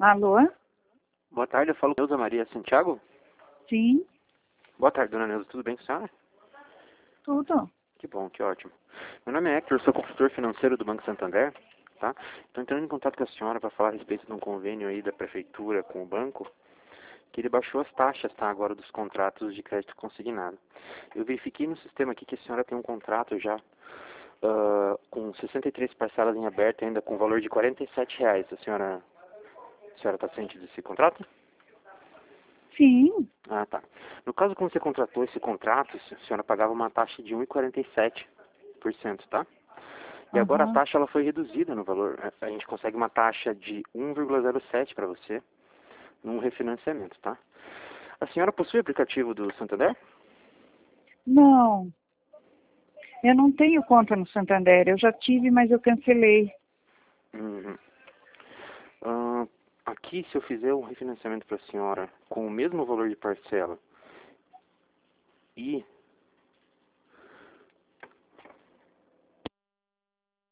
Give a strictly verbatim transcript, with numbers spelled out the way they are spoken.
Alô? Boa tarde, eu falo com Neuza Maria Santiago. Sim, Boa tarde, dona Neuza, tudo bem com a senhora? tudo. Que bom, que ótimo. Meu nome é Hector, sou consultor financeiro do Banco Santander, tá? Estou entrando em contato com a senhora para falar a respeito de um convênio aí da prefeitura com o banco, que ele baixou as taxas, tá, agora dos contratos de crédito consignado. Eu verifiquei no sistema aqui que a senhora tem um contrato já ah, com sessenta e três parcelas em aberto ainda com valor de quarenta e sete reais. A senhora a senhora está ciente desse contrato? Sim. Ah, tá. No caso, quando você contratou esse contrato, a senhora pagava uma taxa de um vírgula quarenta e sete por cento, tá? E agora a Aham. taxa ela foi reduzida no valor. A gente consegue uma taxa de um vírgula zero sete para você num refinanciamento, tá? A senhora possui aplicativo do Santander? Não, eu não tenho conta no Santander. Eu já tive, mas eu cancelei. Uhum. Ah, aqui, se eu fizer um refinanciamento para a senhora com o mesmo valor de parcela e